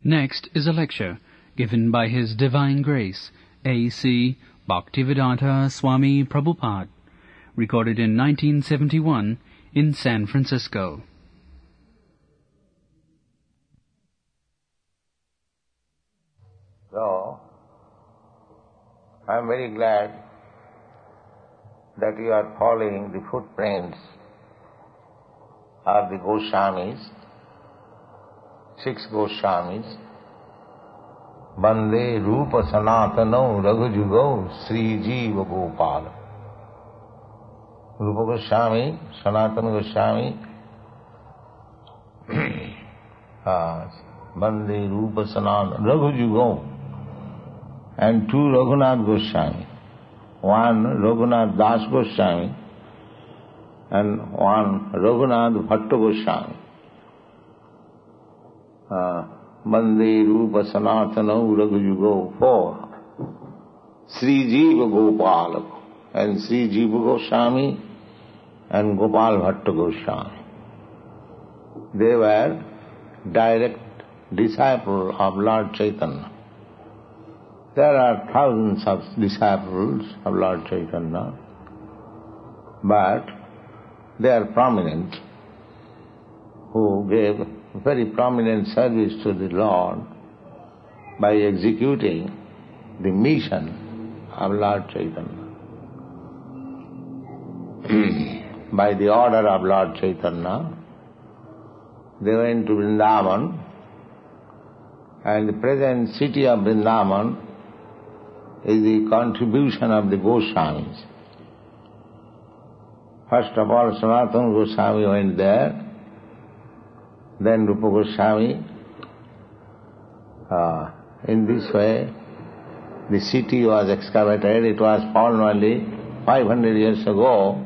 Next is a lecture given by His Divine Grace, A.C. Bhaktivedanta Swami Prabhupada, recorded in 1971 in San Francisco. So, I am very glad that you are following the footprints of the Goswamis, 6 Goswamis. Bande Rupa Sanatano Raghujugo Sri Jiva Gopala. Rupa Goswami, Sanatana Goswami, Bande Rupa Sanatana Raghujugo, and 2 Raghunath Goswami. 1 Raghunath Das Goswami and 1 Raghunath Bhatta Goswami. Bande Rupa Sanatana Raghujugo 4. Sri Jiva Gopala and Sri Jiva Goswami and Gopal Bhatta Goswami. They were direct disciples of Lord Chaitanya. There are thousands of disciples of Lord Chaitanya, but they are prominent, who gave very prominent service to the Lord by executing the mission of Lord Chaitanya. By the order of Lord Chaitanya, they went to Vrindavan, and the present city of Vrindavan is the contribution of the Goswamis. First of all, Sanatana Goswami went there, then Rupa Goswami. In this way, the city was excavated. It was found only 500 years ago.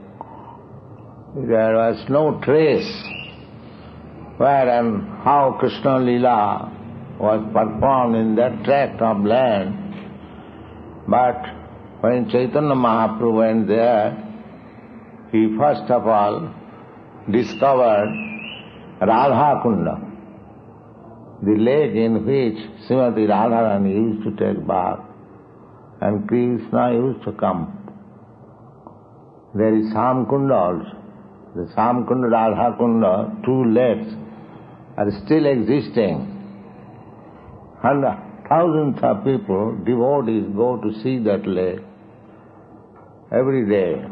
There was no trace where and how Krishna Lila was performed in that tract of land. But when Chaitanya Mahaprabhu went there, he first of all discovered Radha Kunda, the lake in which Srimati Radharani used to take bath and Krishna used to come. There is Sam Kunda also. The Sam Kunda, Radha Kunda, 2 lakes are still existing. And thousands of people, devotees, go to see that lake every day.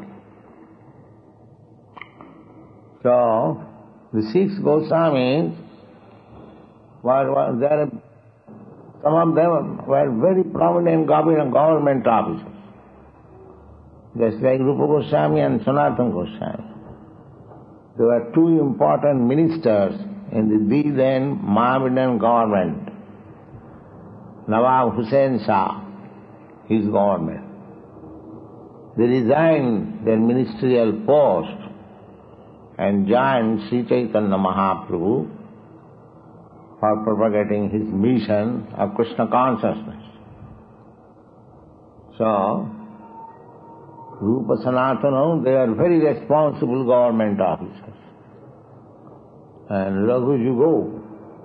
So, the 6 Goswamis were there. Some of them were very prominent government officers, just like Rupa Goswami and Sanatana Goswami. They were 2 important ministers in the then Mohammedan government. Nawab Hussain Shah, his government. They resigned their ministerial post and joined Sri Chaitanya Mahaprabhu for propagating his mission of Krishna consciousness. So, Rupa Sanatana, they are very responsible government officers. And Raghujugo,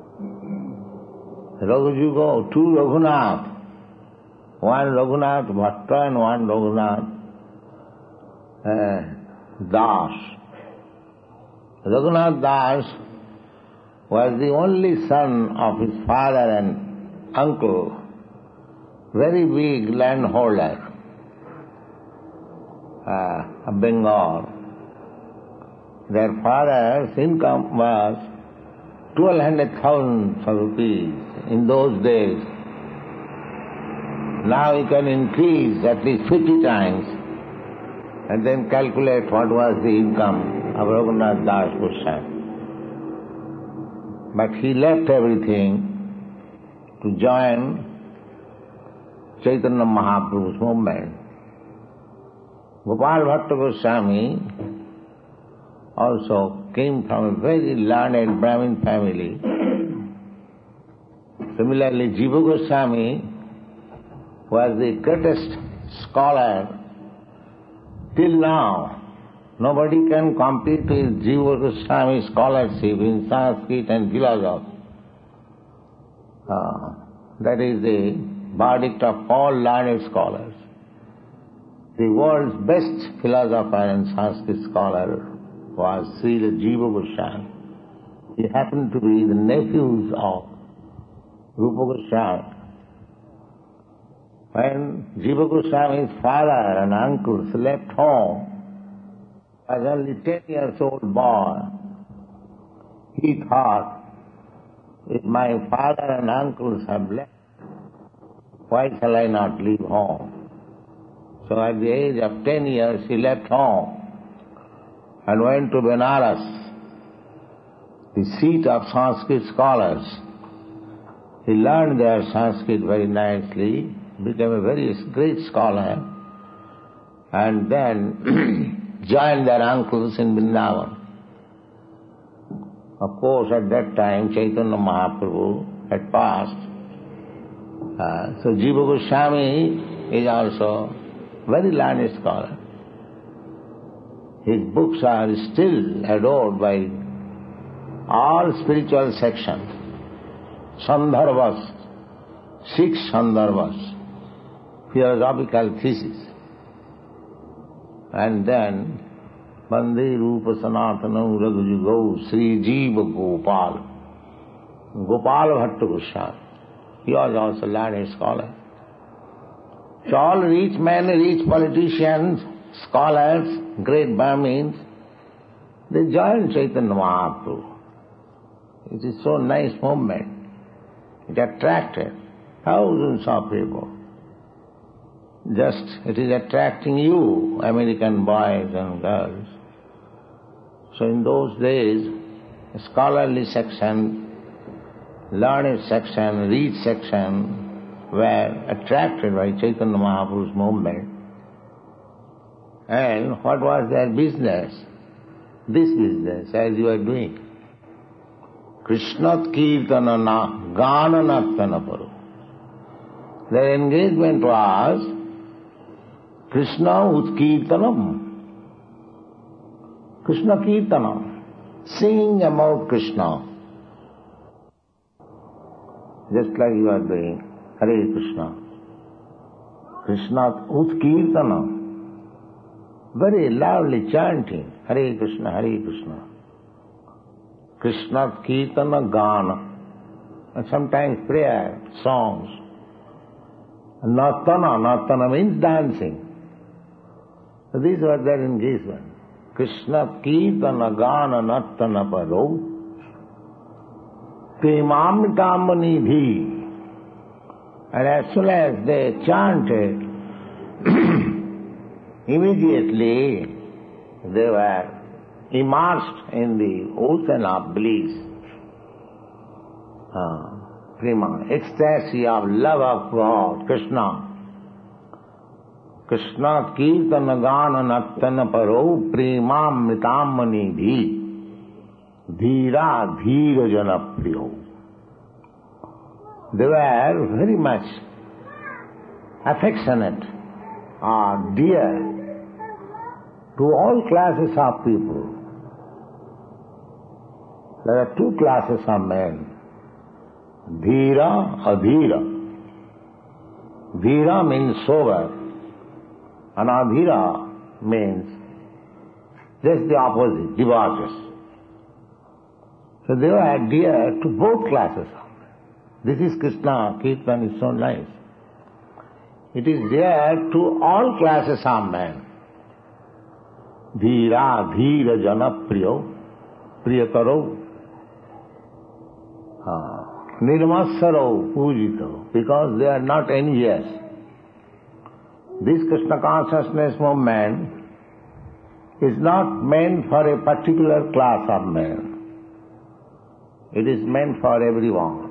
2 Raghunath, 1 Raghunath Bhatta and 1 Raghunath Das. Raghunath Das was the only son of his father and uncle, very big landholder of Bengal. Their father's income was 1,200,000 rupees in those days. Now you can increase at least 50 times and then calculate what was the income of Raghunath Das Goswami. But he left everything to join Chaitanya Mahaprabhu's movement. Gopal Bhatta Goswami also came from a very learned Brahmin family. Similarly, Jiva Goswami was the greatest scholar till now. Nobody can compete with Jiva Goswami's scholarship in Sanskrit and philosophy. That is the verdict of all learned scholars. The world's best philosopher and Sanskrit scholar was Srila Jiva Goswami. He happened to be the nephews of Rupa Goswami. When Jiva Goswami's father and uncles left home, as only 10 years old boy, he thought, if my father and uncles have left, why shall I not leave home? So at the age of 10 years he left home and went to Benares, the seat of Sanskrit scholars. He learned there Sanskrit very nicely, became a very great scholar, and then joined their uncles in Vrindavan. Of course, at that time, Chaitanya Mahaprabhu had passed. So Jiva Goswami is also very learned scholar. His books are still adored by all spiritual sections. Sandarbhas, 6 Sandarbhas, philosophical thesis. And then Vande Rupa Sanatanam Raghujugau Sri Jiva Gopal. Gopal Bhatta Goswami. He was also learned scholar. So all rich men, rich politicians, scholars, great Brahmins, they joined Chaitanya Mahaprabhu. It is so nice movement. It attracted thousands of people. Just it is attracting you, American boys and girls. So in those days, scholarly section, learned section, rich section were attracted by Chaitanya Mahaprabhu's movement. And what was their business? This business, as you are doing. Krishnat Kirtana Gana Nartana Paru. Their engagement was Krishna Utkirtanam. Krishna Kirtanam. Sing about Krishna. Just like you are doing Hare Krishna. Krishna Utkirtanam. Very loudly chanting Hare Krishna, Hare Krishna. Krishna Kirtana Gana. And sometimes prayer, songs. Nartana. Nartana means dancing. So these were their engagement. Krishna Kirtana Gana Nartana Paro Premamritamani Dhi. And as soon as they chanted, immediately they were immersed in the ocean of bliss. Prema, ecstasy of love of God, Krishna. Krishna Kirtana Gana Nartana Paro Premamritamani Dhi Dhira Dhira Jana Priyo. They were very much affectionate or dear to all classes of people. There are 2 classes of men, Dhira, Adhira. Dhira means sober, and Adhira means just the opposite, debauches. So they were dear to both classes of men. This is Krishna, Kirtan is so nice. It is dear to all classes of men. Dhira, Dhira, Jana, Priyo, Priyataro, Nirmasaro, Pujito, because they are not envious. This Krishna consciousness movement is not meant for a particular class of men. It is meant for everyone.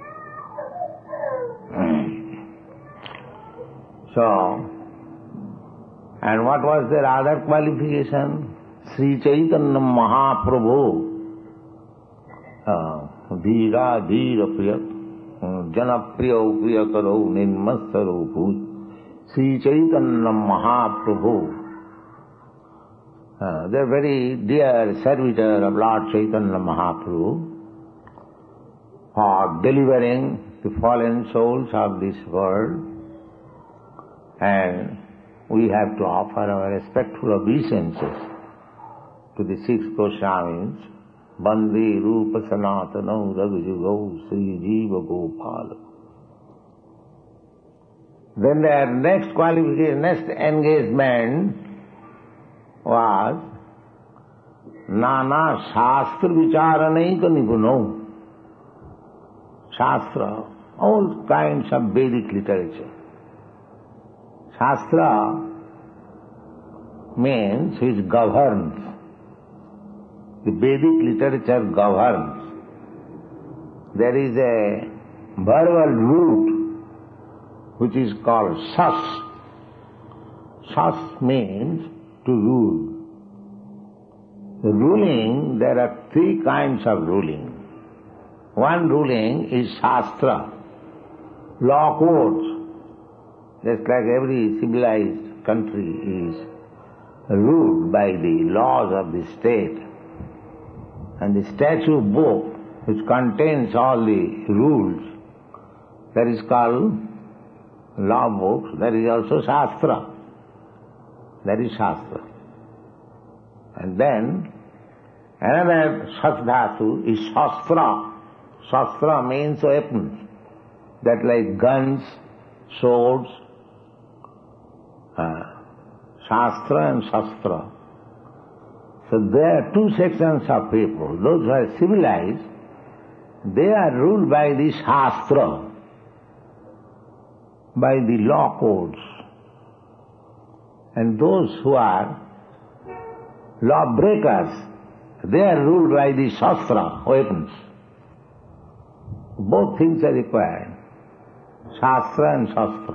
So, and what was their other qualification? Sri Chaitanya Mahaprabhu, Dhira Dhira Priya, Jana Priya Priyakaro Nirmasaro Bhuj. Sri Chaitanya Mahaprabhu, they are very dear servitor of Lord Chaitanya Mahaprabhu for delivering the fallen souls of this world, and we have to offer our respectful obeisances to the six Goswamis. Bande Rupa Sanatana Raghujugau Sri Jiva Gopala. Then their next qualification, next engagement was Nana Shastra Vicharanaika Nipuno. Shastra, all kinds of Vedic literature. Shastra means which governs. The Vedic literature governs. There is a verbal root which is called sas. Sas means to rule. The ruling, there are three kinds of ruling. One ruling is Shastra, law codes. Just like every civilized country is ruled by the laws of the state. And the statute book, which contains all the rules, that is called law books. That is also Shastra. That is Shastra. And then another Satdhatu is Shastra. Shastra means weapons. That like guns, swords, Shastra and Shastra. So there are two sections of people. Those who are civilized, they are ruled by the Shastra, by the law codes. And those who are law breakers, they are ruled by the Shastra, weapons. Both things are required, Shastra and Shastra.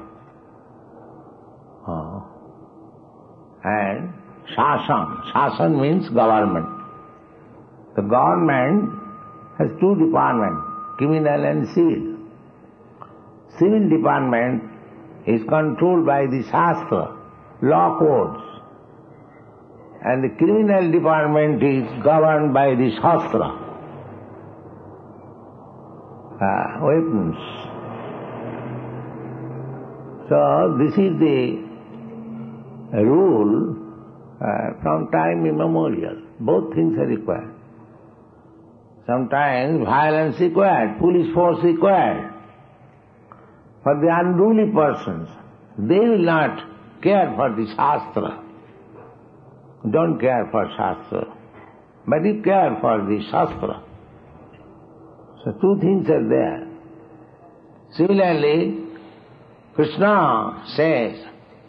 And Shasan. Shasan means government. The government has two departments, criminal and civil. Civil department is controlled by the Shastra, law codes. And the criminal department is governed by the Shastra, weapons. So this is the rule from time immemorial. Both things are required. Sometimes violence required, police force required. For the unruly persons, they will not care for the Shastra. Don't care for Shastra, but you care for the Shastra. So two things are there. Similarly, Krishna says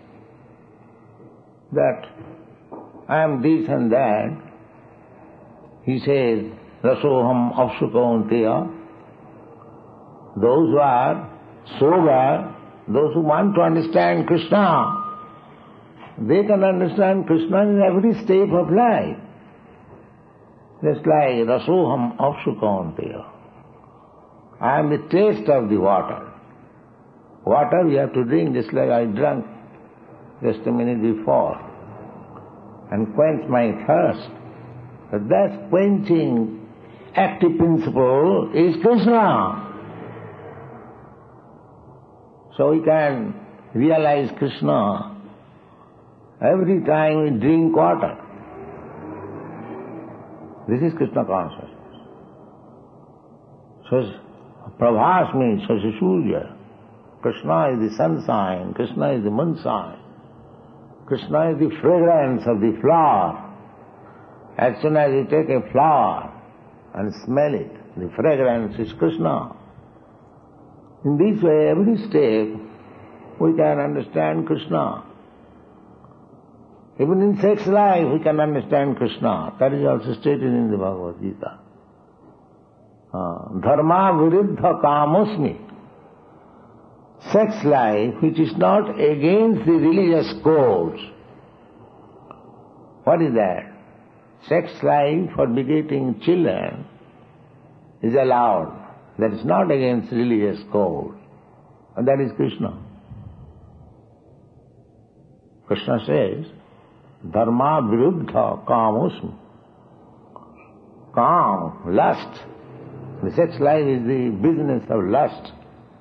that I am this and that. He says, Rasoham Apsukaunteya. Those who are sober, those who want to understand Krishna, they can understand Krishna in every step of life. Just like Rasoham Apsukaunteya. I am the taste of the water. Water we have to drink just like I drank just a minute before, and quench my thirst. But that quenching active principle is Krishna. So we can realize Krishna every time we drink water. This is Krishna consciousness. So Prabhas means Surya. Krishna is the sunshine, Krishna is the moonshine. Krishna is the fragrance of the flower. As soon as you take a flower and smell it, the fragrance is Krishna. In this way, every step, we can understand Krishna. Even in sex life, we can understand Krishna. That is also stated in the Bhagavad Gita. Dharma viruddha kamosmi. Sex life which is not against the religious codes. What is that? Sex life for begetting children is allowed. That is not against religious code. And that is Krishna. Krishna says, Dharma viruddha kamosmi. Kam, lust. The sex life is the business of lust.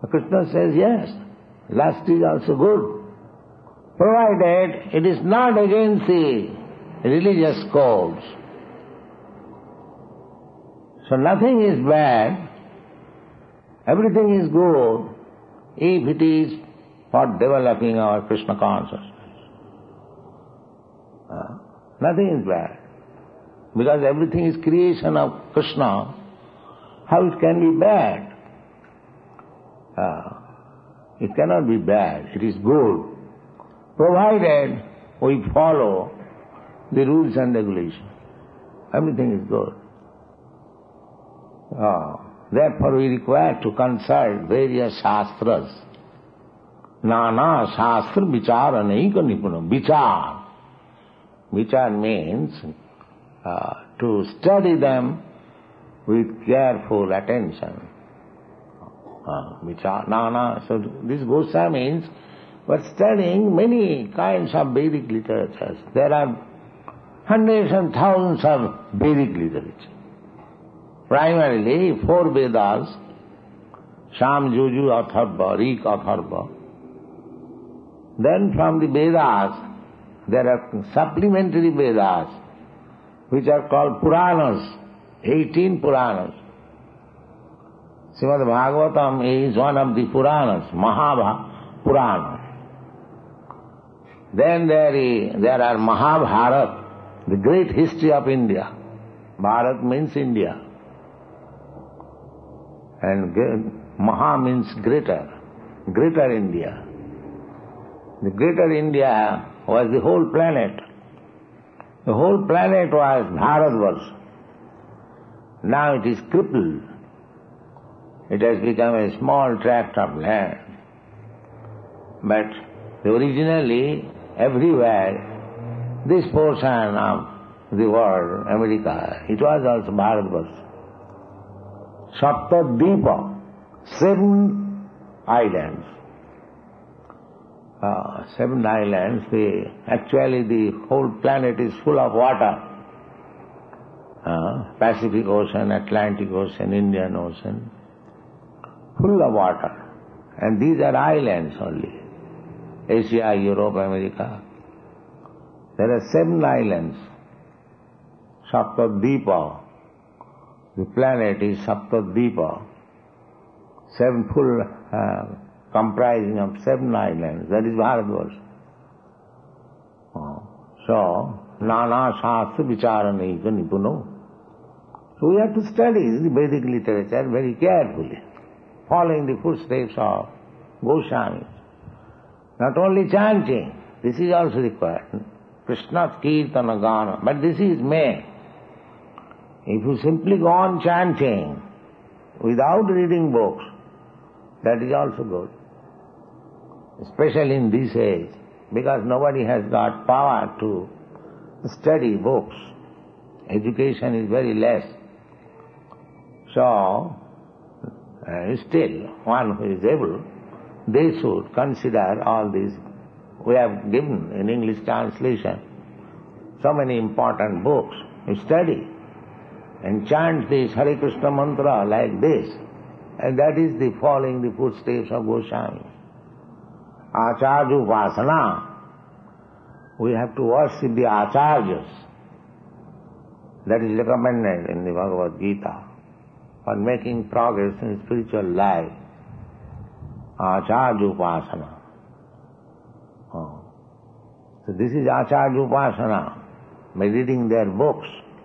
Krishna says, yes, lust is also good, provided it is not against the religious codes. So nothing is bad, everything is good if it is for developing our Krishna consciousness. Nothing is bad. Because everything is creation of Krishna, how it can be bad? It cannot be bad, it is good, provided we follow the rules and regulations. Everything is good. Therefore we require to consult various shastras. Nana shastra vichara naika nipuna. Vichar. Vichar means to study them with careful attention. Nana. So this Goswami means we're studying many kinds of Vedic literatures. There are hundreds and thousands of Vedic literature. Primarily 4 Vedas, Sham, Juju, Atharva, Rik, Atharva. Then from the Vedas, there are supplementary Vedas, which are called Puranas, 18 Puranas. Srimad Bhagavatam is one of the Puranas, Purana. Then there are Mahabharata, the great history of India. Bharat means India. And Maha means greater, greater India. The greater India was the whole planet. The whole planet was Bharatvarsh. Now it is crippled. It has become a small tract of land. But originally, everywhere, this portion of the world, America, it was also Bharatvarsh. Saptadvipa, 7 islands. 7 islands, actually the whole planet is full of water. Pacific Ocean, Atlantic Ocean, Indian Ocean, full of water. And these are islands only. Asia, Europe, America. There are 7 islands. Saptadvipa. The planet is Saptadvipa. 7 full, comprising of 7 islands. That is Bharatvarsh. So, Nana Shastra Vicharanaika Nipuno. So we have to study the Vedic literature very carefully, following the footsteps of Goswamis. Not only chanting, this is also required. Krishna's Kirtana Gana, but this is main. If you simply go on chanting without reading books, that is also good. Especially in this age, because nobody has got power to study books. Education is very less. So, still, one who is able, they should consider all these. We have given in English translation so many important books. You study and chant this Hare Krishna mantra like this, and that is the following the footsteps of Goswami. Acharya Upasana. We have to worship the Acharyas. That is recommended in the Bhagavad Gita for making progress in spiritual life. Acharya Upasana. So this is Acharya Upasana, by reading their books.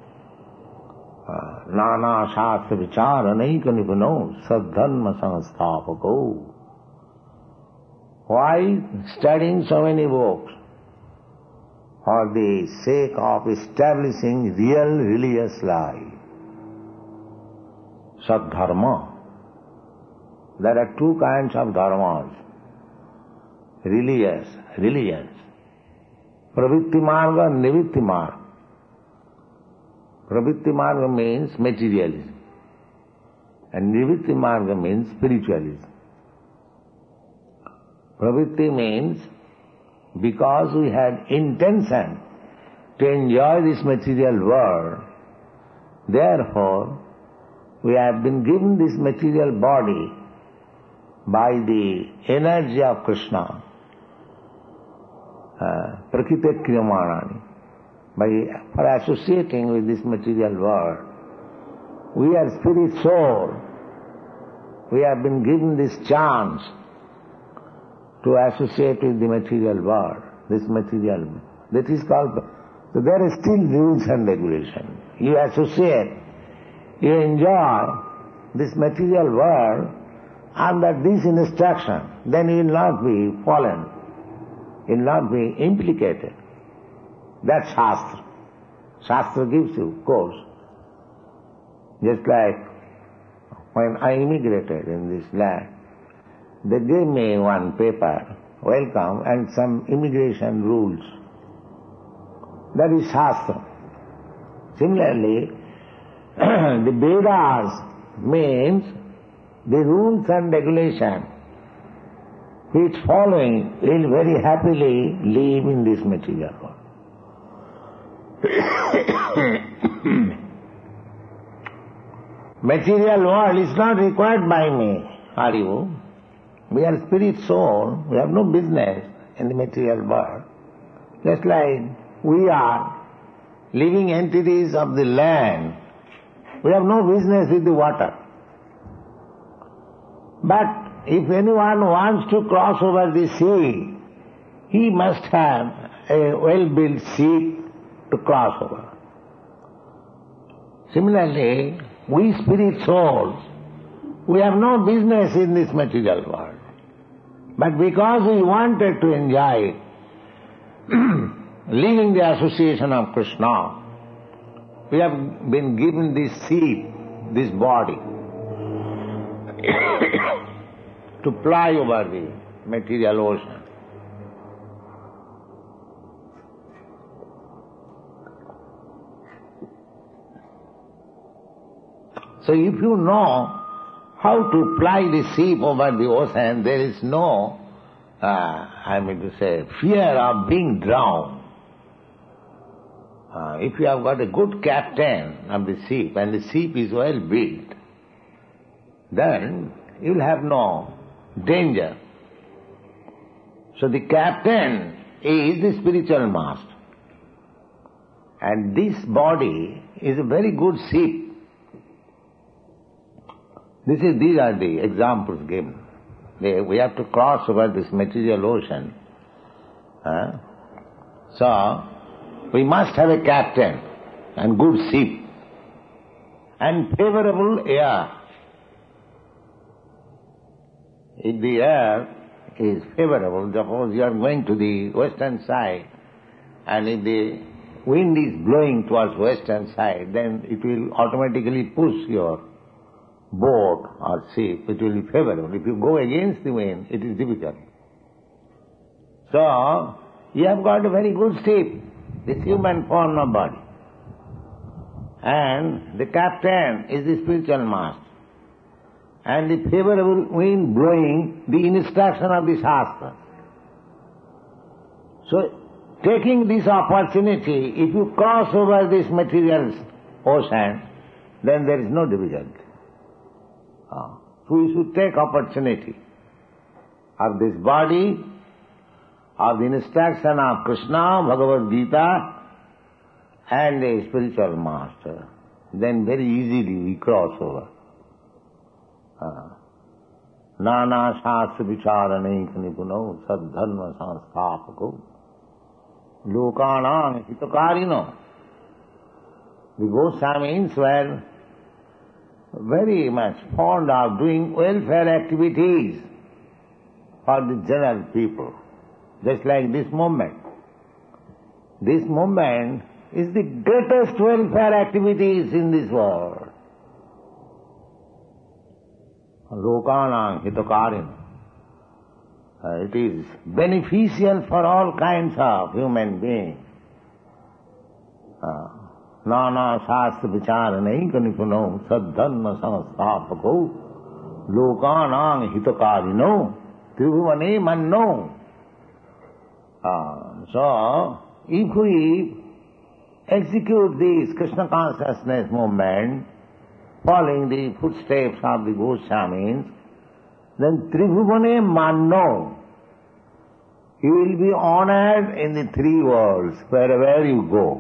Nana Shastra Vichara Naika Nipano Sadharma Samastapako. Why studying so many books? For the sake of establishing real religious life. Sadharma. There are 2 kinds of dharmas. Religions. Pravitti marga and nivitti marga. Pravitti marga means materialism. And nivitti marga means spiritualism. Pravitti means because we had intention to enjoy this material world, therefore we have been given this material body by the energy of Krishna, prakriti kriyamanani, for associating with this material world. We are spirit soul. We have been given this chance to associate with the material world, this material. That is called, so there are still rules and regulations. You associate, you enjoy this material world under this instruction, then you will not be fallen, you will not be implicated. That's Shastra. Shastra gives you course. Just like when I immigrated in this land, they gave me one paper, welcome, and some immigration rules. That is Shastra. Similarly, the Vedas means the rules and regulations which following will very happily live in this material world. Material world is not required by me, are you? We are spirit soul, we have no business in the material world. Just like we are living entities of the land, we have no business with the water. But if anyone wants to cross over the sea, he must have a well-built ship to cross over. Similarly, we spirit souls, we have no business in this material world. But because we wanted to enjoy leaving the association of Krishna, we have been given this ship, this body, to fly over the material ocean. So if you know how to fly the ship over the ocean, there is no, fear of being drowned. If you have got a good captain of the ship and the ship is well built, then you will have no danger. So the captain is the spiritual master. And this body is a very good ship. These are the examples given. We have to cross over this material ocean. So, we must have a captain and good ship and favorable air. If the air is favorable, suppose you are going to the western side, and if the wind is blowing towards western side, then it will automatically push your boat or ship, it will be favorable. If you go against the wind, it is difficult. So, you have got a very good ship, this human form of body. And the captain is the spiritual master. And the favorable wind blowing the instruction of the Shastra. So, taking this opportunity, if you cross over this material ocean, then there is no difficulty. So we should take opportunity of this body, of the instruction of Krishna, Bhagavad Gita, and a spiritual master. Then very easily we cross over. Nana shastra vicharanai nipuno sadharma sanstapako lokanam hitakarino. The Goswamis were very much fond of doing welfare activities for the general people, just like this movement. This movement is the greatest welfare activities in this world. Lokanam hitakarina. It is beneficial for all kinds of human beings. Nana shastra vicharanai nipuno sadharma sanstapako lokanam hitakarino tribhuvane manno. So, if we execute this Krishna consciousness movement, following the footsteps of the Goswamis, then Tribhuvane Manno. You will be honored in the three worlds, wherever you go.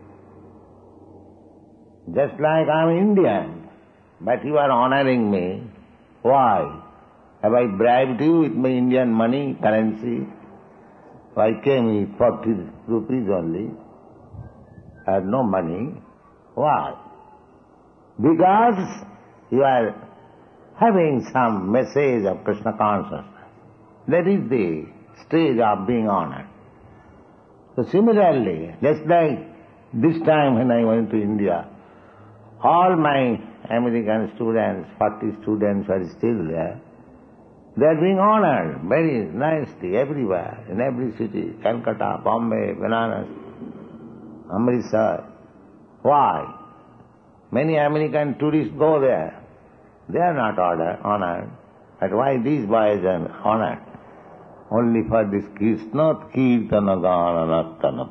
Just like I am Indian, but you are honoring me. Why? Have I bribed you with my Indian money, currency? I came with 40 rupees only. I have no money. Why? Because you are having some message of Krishna consciousness. That is the stage of being honored. So similarly, just like this time when I went to India, all my American students, 40 students are still there. They are being honored very nicely everywhere, in every city, Calcutta, Bombay, Banaras, Amritsar. Why? Many American tourists go there. They are not honored. But why these boys are honored? Only for this Krishna Kirtana Gana Nartana.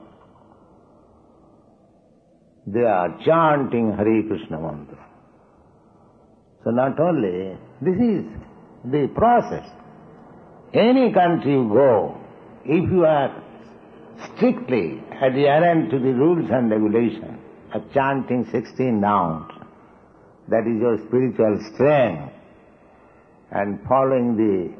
They are chanting Hare Krishna mantra. So not only, this is the process. Any country you go, if you are strictly adherent to the rules and regulations of chanting 16 rounds, that is your spiritual strength, and following the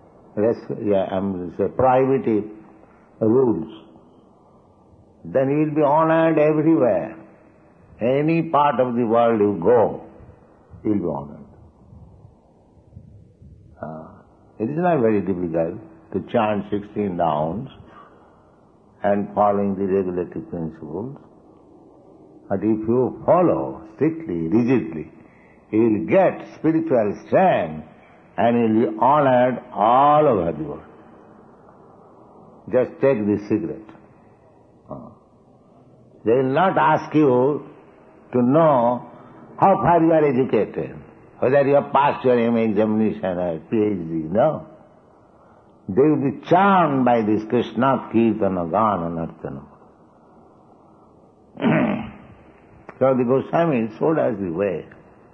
prohibitive rules, then you will be honored everywhere. Any part of the world you go, you will be honored. It is not very difficult to chant 16 rounds and following the regulatory principles. But if you follow strictly, rigidly, you will get spiritual strength and you will be honored all over the world. Just take this cigarette. They will not ask you to know how far you are educated, whether you have passed your MA examination or PhD. No. They will be charmed by this Krishna Kirtana Gana Nartana. So the Goswami showed us the way.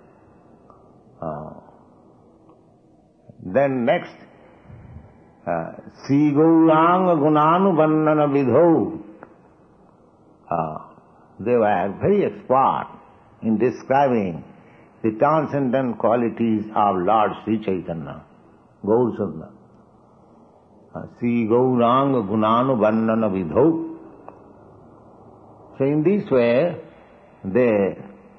Then next, Sri Gauranga Gunanu Vandana Vidho. They were very expert in describing the transcendent qualities of Lord Sri Chaitanya, Gaurasundar. Sri Gauranga Gunanu Vandana Vidho. So in this way, they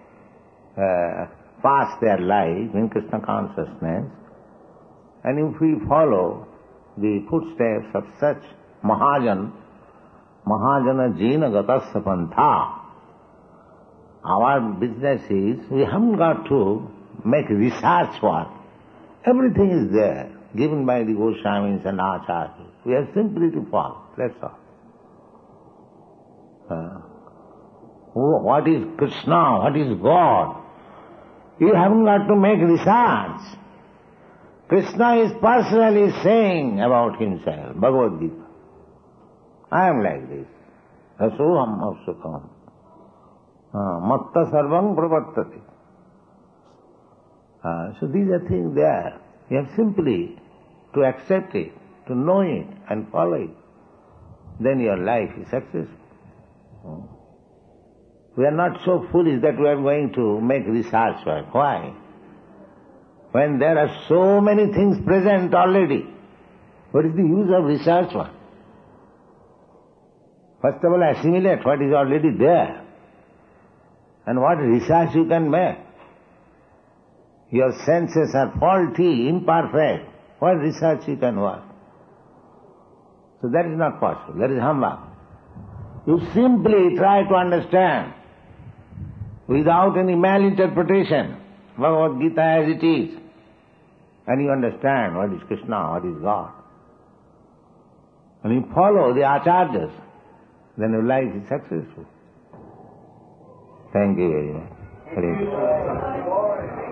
pass their life in Krishna consciousness, and if we follow the footsteps of such Mahajana Jina Gatasya Pantha, our business is, we haven't got to make research work. Everything is there, given by the Goswamis and Acharyas. We have simply to follow, that's all. What is Krishna? What is God? You haven't got to make research. Krishna is personally saying about himself, Bhagavad Gita. I am like this. Asoham avsukam. Matta sarvam pravartati. So these are things there. You have simply to accept it, to know it and follow it. Then your life is successful. We are not so foolish that we are going to make research work. Why? When there are so many things present already, what is the use of research work? First of all, assimilate what is already there. And what research you can make? Your senses are faulty, imperfect. What research you can work? So that is not possible. That is humbug. You simply try to understand without any malinterpretation Bhagavad Gita as it is. And you understand what is Krishna, what is God. And you follow the Acharyas, then your life is successful. Thank you very much. Hare Krishna.